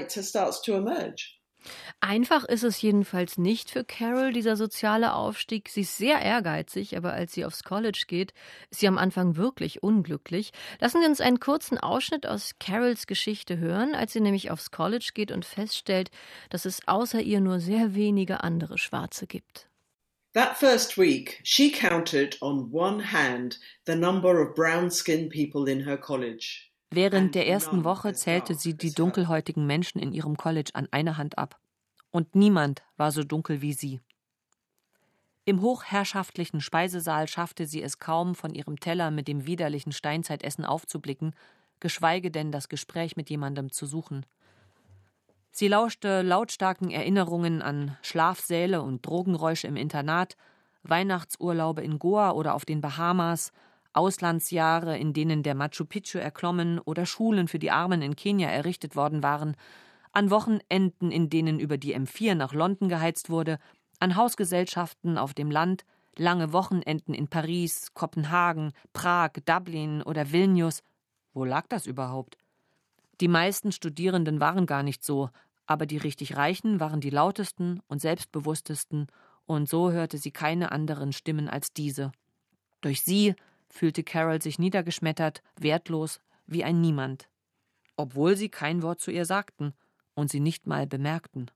Einfach ist es jedenfalls nicht für Carol, dieser soziale Aufstieg. Sie ist sehr ehrgeizig, aber als sie aufs College geht, ist sie am Anfang wirklich unglücklich. Lassen Sie uns einen kurzen Ausschnitt aus Carols Geschichte hören, als sie nämlich aufs College geht und feststellt, dass es außer ihr nur sehr wenige andere Schwarze gibt. That first week, she counted on one hand the number of brown-skinned people in her college. Während der ersten Woche zählte sie die dunkelhäutigen Menschen in ihrem College an einer Hand ab. Und niemand war so dunkel wie sie. Im hochherrschaftlichen Speisesaal schaffte sie es kaum, von ihrem Teller mit dem widerlichen Steinzeitessen aufzublicken, geschweige denn das Gespräch mit jemandem zu suchen. Sie lauschte lautstarken Erinnerungen an Schlafsäle und Drogenräusche im Internat, Weihnachtsurlaube in Goa oder auf den Bahamas, Auslandsjahre, in denen der Machu Picchu erklommen oder Schulen für die Armen in Kenia errichtet worden waren, an Wochenenden, in denen über die M4 nach London geheizt wurde, an Hausgesellschaften auf dem Land, lange Wochenenden in Paris, Kopenhagen, Prag, Dublin oder Vilnius. Wo lag das überhaupt? Die meisten Studierenden waren gar nicht so, aber die richtig Reichen waren die lautesten und selbstbewusstesten, und so hörte sie keine anderen Stimmen als diese. Durch sie fühlte Carol sich niedergeschmettert, wertlos, wie ein Niemand. Obwohl sie kein Wort zu ihr sagten und sie nicht mal bemerkten.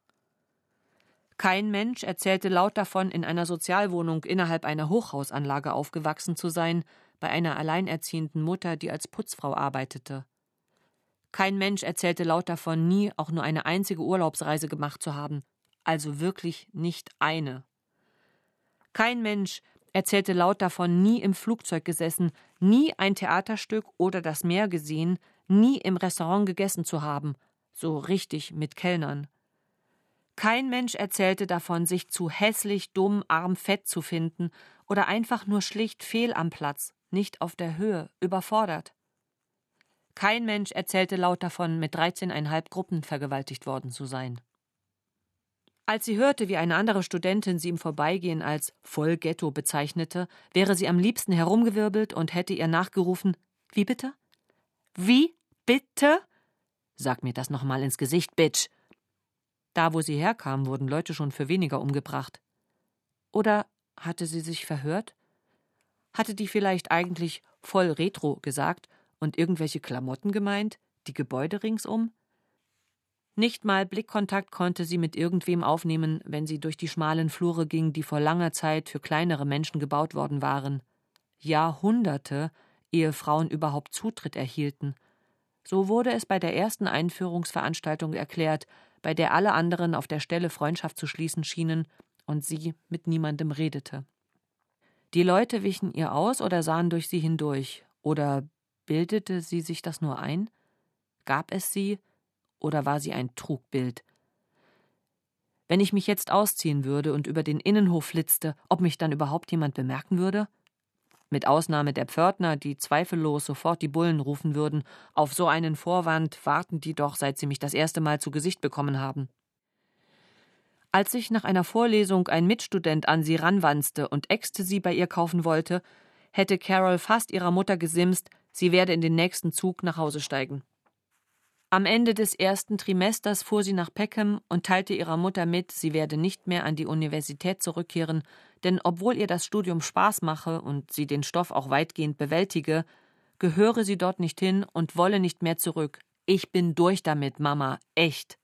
Kein Mensch erzählte laut davon, in einer Sozialwohnung innerhalb einer Hochhausanlage aufgewachsen zu sein, bei einer alleinerziehenden Mutter, die als Putzfrau arbeitete. Kein Mensch erzählte laut davon, nie auch nur eine einzige Urlaubsreise gemacht zu haben, also wirklich nicht eine. Kein Mensch erzählte laut davon, nie im Flugzeug gesessen, nie ein Theaterstück oder das Meer gesehen, nie im Restaurant gegessen zu haben, so richtig mit Kellnern. Kein Mensch erzählte davon, sich zu hässlich, dumm, arm, fett zu finden oder einfach nur schlicht fehl am Platz, nicht auf der Höhe, überfordert. Kein Mensch erzählte laut davon, mit 13,5 Gruppen vergewaltigt worden zu sein. Als sie hörte, wie eine andere Studentin sie im Vorbeigehen als voll Ghetto bezeichnete, wäre sie am liebsten herumgewirbelt und hätte ihr nachgerufen: Wie bitte? Wie bitte? Sag mir das nochmal ins Gesicht, Bitch. Da, wo sie herkam, wurden Leute schon für weniger umgebracht. Oder hatte sie sich verhört? Hatte die vielleicht eigentlich voll Retro gesagt und irgendwelche Klamotten gemeint, die Gebäude ringsum? Nicht mal Blickkontakt konnte sie mit irgendwem aufnehmen, wenn sie durch die schmalen Flure ging, die vor langer Zeit für kleinere Menschen gebaut worden waren. Jahrhunderte, ehe Frauen überhaupt Zutritt erhielten. So wurde es bei der ersten Einführungsveranstaltung erklärt, bei der alle anderen auf der Stelle Freundschaft zu schließen schienen und sie mit niemandem redete. Die Leute wichen ihr aus oder sahen durch sie hindurch, oder bildete sie sich das nur ein? Gab es sie, oder war sie ein Trugbild? Wenn ich mich jetzt ausziehen würde und über den Innenhof flitzte, ob mich dann überhaupt jemand bemerken würde? Mit Ausnahme der Pförtner, die zweifellos sofort die Bullen rufen würden. Auf so einen Vorwand warten die doch, seit sie mich das erste Mal zu Gesicht bekommen haben. Als sich nach einer Vorlesung ein Mitstudent an sie ranwanzte und Ecstasy bei ihr kaufen wollte, hätte Carol fast ihrer Mutter gesimst, sie werde in den nächsten Zug nach Hause steigen. Am Ende des ersten Trimesters fuhr sie nach Peckham und teilte ihrer Mutter mit, sie werde nicht mehr an die Universität zurückkehren, denn obwohl ihr das Studium Spaß mache und sie den Stoff auch weitgehend bewältige, gehöre sie dort nicht hin und wolle nicht mehr zurück. Ich bin durch damit, Mama, echt.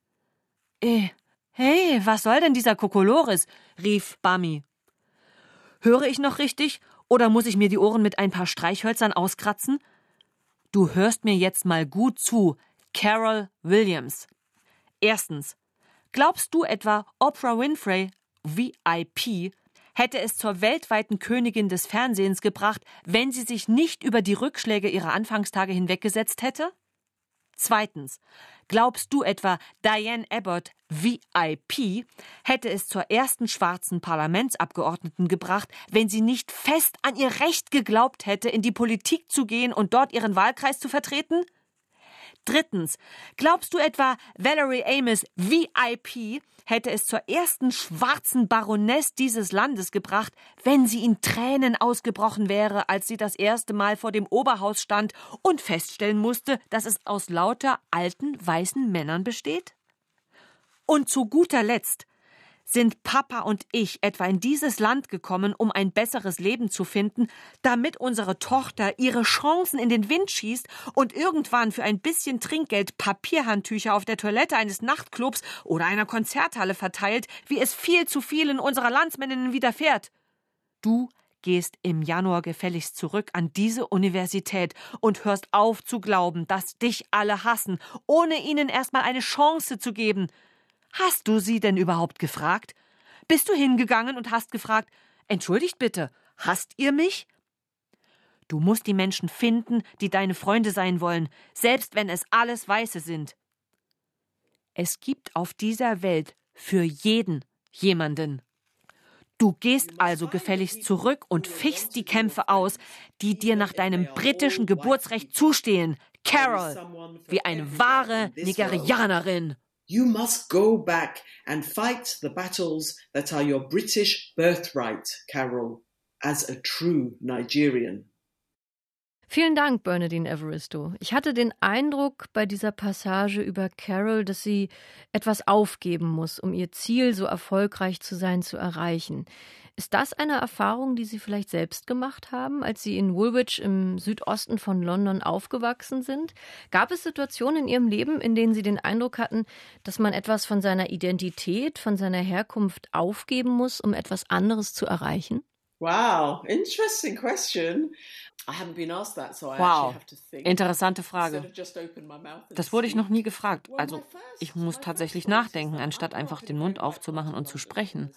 Hey, was soll denn dieser Kokolores? Rief Bami. Höre ich noch richtig oder muss ich mir die Ohren mit ein paar Streichhölzern auskratzen? Du hörst mir jetzt mal gut zu, Carol Williams. Erstens, glaubst du etwa, Oprah Winfrey, VIP, hätte es zur weltweiten Königin des Fernsehens gebracht, wenn sie sich nicht über die Rückschläge ihrer Anfangstage hinweggesetzt hätte? Zweitens, glaubst du etwa, Diane Abbott, VIP, hätte es zur ersten schwarzen Parlamentsabgeordneten gebracht, wenn sie nicht fest an ihr Recht geglaubt hätte, in die Politik zu gehen und dort ihren Wahlkreis zu vertreten? Drittens, glaubst du etwa, Valerie Amos, VIP, hätte es zur ersten schwarzen Baroness dieses Landes gebracht, wenn sie in Tränen ausgebrochen wäre, als sie das erste Mal vor dem Oberhaus stand und feststellen musste, dass es aus lauter alten, weißen Männern besteht? Und zu guter Letzt, sind Papa und ich etwa in dieses Land gekommen, um ein besseres Leben zu finden, damit unsere Tochter ihre Chancen in den Wind schießt und irgendwann für ein bisschen Trinkgeld Papierhandtücher auf der Toilette eines Nachtclubs oder einer Konzerthalle verteilt, wie es viel zu vielen unserer Landsmänninnen widerfährt? Du gehst im Januar gefälligst zurück an diese Universität und hörst auf zu glauben, dass dich alle hassen, ohne ihnen erstmal eine Chance zu geben. Hast du sie denn überhaupt gefragt? Bist du hingegangen und hast gefragt, entschuldigt bitte, hasst ihr mich? Du musst die Menschen finden, die deine Freunde sein wollen, selbst wenn es alles Weiße sind. Es gibt auf dieser Welt für jeden jemanden. Du gehst also gefälligst zurück und fichst die Kämpfe aus, die dir nach deinem britischen Geburtsrecht zustehen, Carol, wie eine wahre Nigerianerin. You must go back and fight the battles that are your British birthright, Carol, as a true Nigerian. Vielen Dank, Bernardine Evaristo. Ich hatte den Eindruck bei dieser Passage über Carol, dass sie etwas aufgeben muss, um ihr Ziel, so erfolgreich zu sein, zu erreichen. Ist das eine Erfahrung, die Sie vielleicht selbst gemacht haben, als Sie in Woolwich im Südosten von London aufgewachsen sind? Gab es Situationen in Ihrem Leben, in denen Sie den Eindruck hatten, dass man etwas von seiner Identität, von seiner Herkunft aufgeben muss, um etwas anderes zu erreichen? Wow, interesting question. I haven't been asked that, so I actually have to think. Interessante Frage. Das wurde ich noch nie gefragt. Also ich muss tatsächlich nachdenken, anstatt einfach den Mund aufzumachen und zu sprechen.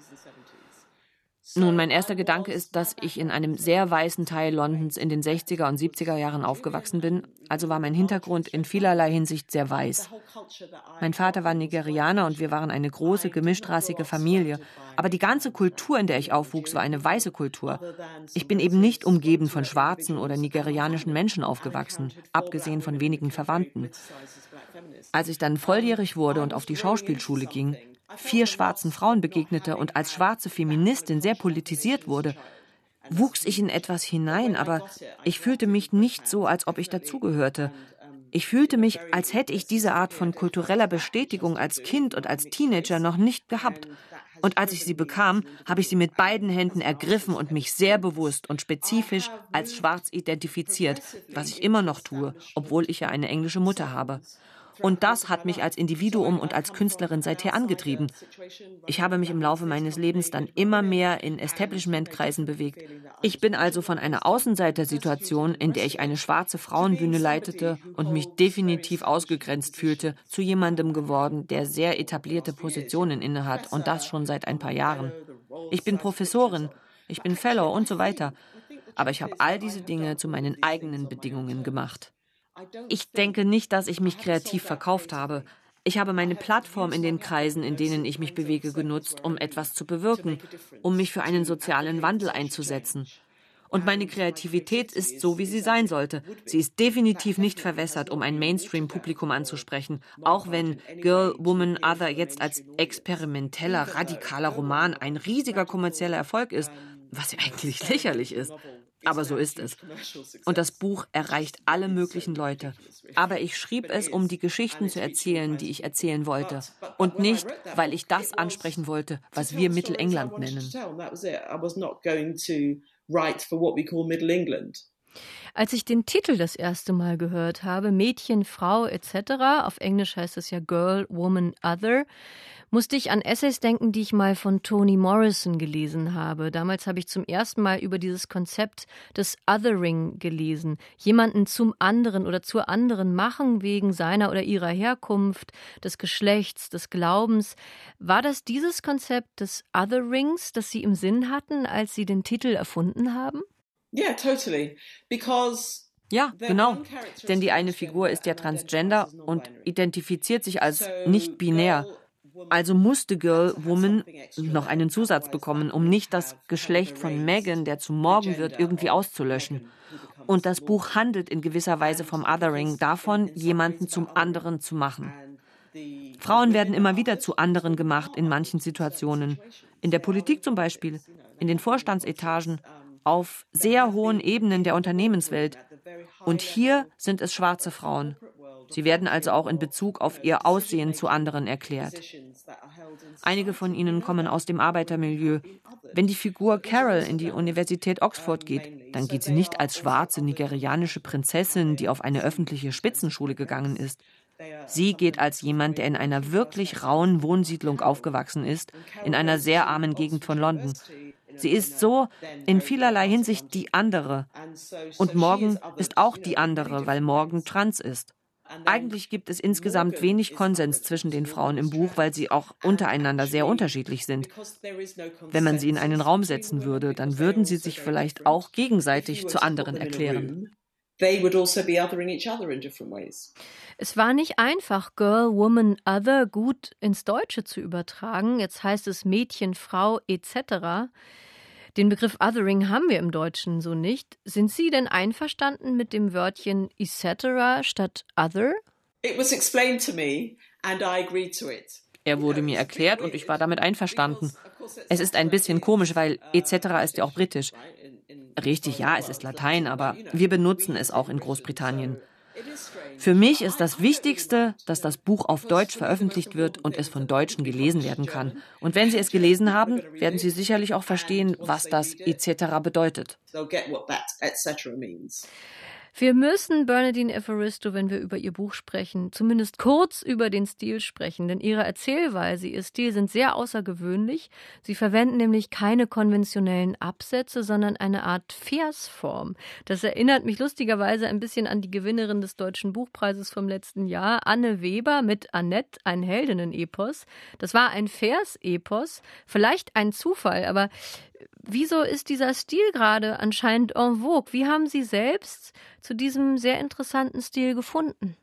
Nun, mein erster Gedanke ist, dass ich in einem sehr weißen Teil Londons in den 60er und 70er Jahren aufgewachsen bin, also war mein Hintergrund in vielerlei Hinsicht sehr weiß. Mein Vater war Nigerianer und wir waren eine große, gemischtrassige Familie, aber die ganze Kultur, in der ich aufwuchs, war eine weiße Kultur. Ich bin eben nicht umgeben von schwarzen oder nigerianischen Menschen aufgewachsen, abgesehen von wenigen Verwandten. Als ich dann volljährig wurde und auf die Schauspielschule ging, 4 schwarzen Frauen begegnete und als schwarze Feministin sehr politisiert wurde, wuchs ich in etwas hinein, aber ich fühlte mich nicht so, als ob ich dazugehörte. Ich fühlte mich, als hätte ich diese Art von kultureller Bestätigung als Kind und als Teenager noch nicht gehabt. Und als ich sie bekam, habe ich sie mit beiden Händen ergriffen und mich sehr bewusst und spezifisch als schwarz identifiziert, was ich immer noch tue, obwohl ich ja eine englische Mutter habe. Und das hat mich als Individuum und als Künstlerin seither angetrieben. Ich habe mich im Laufe meines Lebens dann immer mehr in Establishment-Kreisen bewegt. Ich bin also von einer Außenseitersituation, in der ich eine schwarze Frauenbühne leitete und mich definitiv ausgegrenzt fühlte, zu jemandem geworden, der sehr etablierte Positionen innehat und das schon seit ein paar Jahren. Ich bin Professorin, ich bin Fellow und so weiter. Aber ich habe all diese Dinge zu meinen eigenen Bedingungen gemacht. Ich denke nicht, dass ich mich kreativ verkauft habe. Ich habe meine Plattform in den Kreisen, in denen ich mich bewege, genutzt, um etwas zu bewirken, um mich für einen sozialen Wandel einzusetzen. Und meine Kreativität ist so, wie sie sein sollte. Sie ist definitiv nicht verwässert, um ein Mainstream-Publikum anzusprechen, auch wenn Girl, Woman, Other jetzt als experimenteller, radikaler Roman ein riesiger kommerzieller Erfolg ist, was ja eigentlich lächerlich ist. Aber so ist es. Und das Buch erreicht alle möglichen Leute. Aber ich schrieb es, um die Geschichten zu erzählen, die ich erzählen wollte. Und nicht, weil ich das ansprechen wollte, was wir Mittelengland nennen. Als ich den Titel das erste Mal gehört habe, Mädchen, Frau etc., auf Englisch heißt es ja Girl, Woman, Other, musste ich an Essays denken, die ich mal von Toni Morrison gelesen habe. Damals habe ich zum ersten Mal über dieses Konzept des Othering gelesen. Jemanden zum anderen oder zur anderen machen wegen seiner oder ihrer Herkunft, des Geschlechts, des Glaubens. War das dieses Konzept des Otherings, das Sie im Sinn hatten, als Sie den Titel erfunden haben? Yeah, totally. Because ja, genau. Denn die eine Figur ist ja transgender und identifiziert sich als nicht binär. Also musste Girl, Woman noch einen Zusatz bekommen, um nicht das Geschlecht von Megan, der zu Morgan wird, irgendwie auszulöschen. Und das Buch handelt in gewisser Weise vom Othering, davon, jemanden zum anderen zu machen. Frauen werden immer wieder zu anderen gemacht in manchen Situationen. In der Politik zum Beispiel, in den Vorstandsetagen, auf sehr hohen Ebenen der Unternehmenswelt. Und hier sind es schwarze Frauen. Sie werden also auch in Bezug auf ihr Aussehen zu anderen erklärt. Einige von ihnen kommen aus dem Arbeitermilieu. Wenn die Figur Carol in die Universität Oxford geht, dann geht sie nicht als schwarze nigerianische Prinzessin, die auf eine öffentliche Spitzenschule gegangen ist. Sie geht als jemand, der in einer wirklich rauen Wohnsiedlung aufgewachsen ist, in einer sehr armen Gegend von London. Sie ist so in vielerlei Hinsicht die andere. Und Morgan ist auch die andere, weil Morgan trans ist. Eigentlich gibt es insgesamt wenig Konsens zwischen den Frauen im Buch, weil sie auch untereinander sehr unterschiedlich sind. Wenn man sie in einen Raum setzen würde, dann würden sie sich vielleicht auch gegenseitig zu anderen erklären. Es war nicht einfach, Girl, Woman, Other gut ins Deutsche zu übertragen. Jetzt heißt es Mädchen, Frau etc. Den Begriff Othering haben wir im Deutschen so nicht. Sind Sie denn einverstanden mit dem Wörtchen etc. statt Other? Er wurde mir erklärt und ich war damit einverstanden. Es ist ein bisschen komisch, weil etc. ist ja auch britisch. Richtig, ja, es ist Latein, aber wir benutzen es auch in Großbritannien. Für mich ist das Wichtigste, dass das Buch auf Deutsch veröffentlicht wird und es von Deutschen gelesen werden kann. Und wenn Sie es gelesen haben, werden Sie sicherlich auch verstehen, was das etc. bedeutet. Wir müssen Bernardine Evaristo, wenn wir über ihr Buch sprechen, zumindest kurz über den Stil sprechen, denn ihre Erzählweise, ihr Stil sind sehr außergewöhnlich. Sie verwenden nämlich keine konventionellen Absätze, sondern eine Art Versform. Das erinnert mich lustigerweise ein bisschen an die Gewinnerin des Deutschen Buchpreises vom letzten Jahr, Anne Weber mit Annette, ein Heldinnen-Epos. Das war ein Vers-Epos, vielleicht ein Zufall, aber wieso ist dieser Stil gerade anscheinend en vogue? Wie haben Sie selbst zu diesem sehr interessanten Stil gefunden?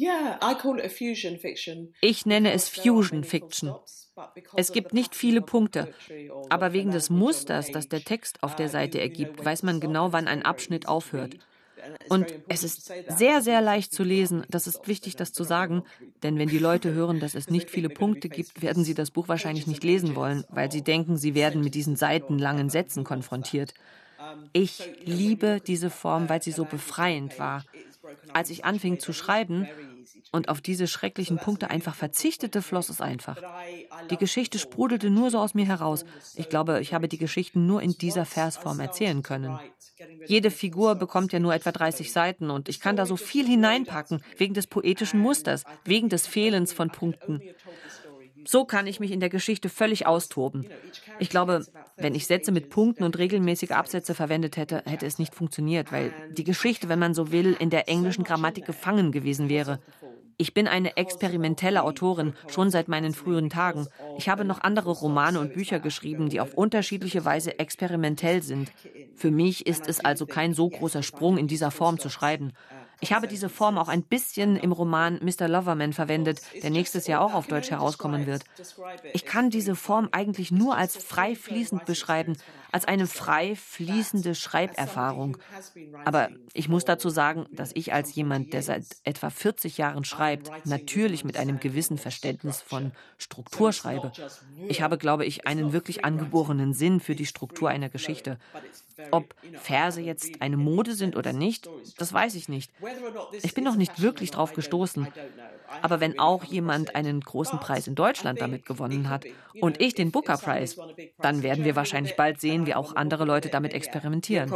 Ich nenne es Fusion Fiction. Es gibt nicht viele Punkte, aber wegen des Musters, das der Text auf der Seite ergibt, weiß man genau, wann ein Abschnitt aufhört. Und es ist sehr, sehr leicht zu lesen. Das ist wichtig, das zu sagen, denn wenn die Leute hören, dass es nicht viele Punkte gibt, werden sie das Buch wahrscheinlich nicht lesen wollen, weil sie denken, sie werden mit diesen seitenlangen Sätzen konfrontiert. Ich liebe diese Form, weil sie so befreiend war. Als ich anfing zu schreiben und auf diese schrecklichen Punkte einfach verzichtete, floss es einfach. Die Geschichte sprudelte nur so aus mir heraus. Ich glaube, ich habe die Geschichten nur in dieser Versform erzählen können. Jede Figur bekommt ja nur etwa 30 Seiten und ich kann da so viel hineinpacken, wegen des poetischen Musters, wegen des Fehlens von Punkten. So kann ich mich in der Geschichte völlig austoben. Ich glaube, wenn ich Sätze mit Punkten und regelmäßige Absätze verwendet hätte, hätte es nicht funktioniert, weil die Geschichte, wenn man so will, in der englischen Grammatik gefangen gewesen wäre. Ich bin eine experimentelle Autorin, schon seit meinen frühen Tagen. Ich habe noch andere Romane und Bücher geschrieben, die auf unterschiedliche Weise experimentell sind. Für mich ist es also kein so großer Sprung, in dieser Form zu schreiben. Ich habe diese Form auch ein bisschen im Roman Mr. Loverman verwendet, der nächstes Jahr auch auf Deutsch herauskommen wird. Ich kann diese Form eigentlich nur als frei fließend beschreiben, als eine frei fließende Schreiberfahrung. Aber ich muss dazu sagen, dass ich als jemand, der seit etwa 40 Jahren schreibt, natürlich mit einem gewissen Verständnis von Struktur schreibe. Ich habe, glaube ich, einen wirklich angeborenen Sinn für die Struktur einer Geschichte. Ob Verse jetzt eine Mode sind oder nicht, das weiß ich nicht. Ich bin noch nicht wirklich drauf gestoßen. Aber wenn auch jemand einen großen Preis in Deutschland damit gewonnen hat und ich den Booker Prize, dann werden wir wahrscheinlich bald sehen, wie auch andere Leute damit experimentieren.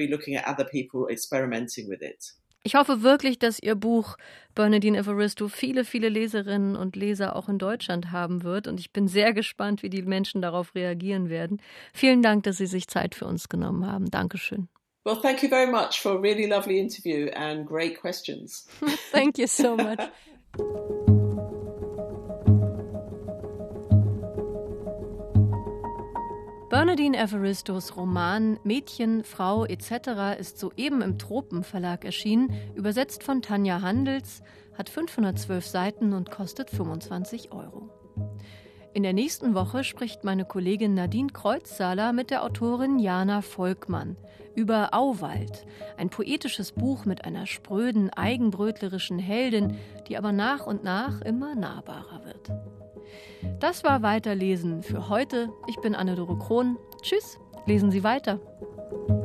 Ich hoffe wirklich, dass Ihr Buch Bernardine Evaristo viele, viele Leserinnen und Leser auch in Deutschland haben wird. Und ich bin sehr gespannt, wie die Menschen darauf reagieren werden. Vielen Dank, dass Sie sich Zeit für uns genommen haben. Dankeschön. Well, thank you very much for a really lovely interview and great questions. Thank you so much. Bernardine Evaristos Roman Mädchen, Frau etc. ist soeben im Tropenverlag erschienen, übersetzt von Tanja Handels, hat 512 Seiten und kostet 25 €. In der nächsten Woche spricht meine Kollegin Nadine Kreuzsaler mit der Autorin Jana Volkmann über Auwald, ein poetisches Buch mit einer spröden, eigenbrötlerischen Heldin, die aber nach und nach immer nahbarer wird. Das war Weiterlesen für heute. Ich bin Anne-Dore Krohn. Tschüss, lesen Sie weiter.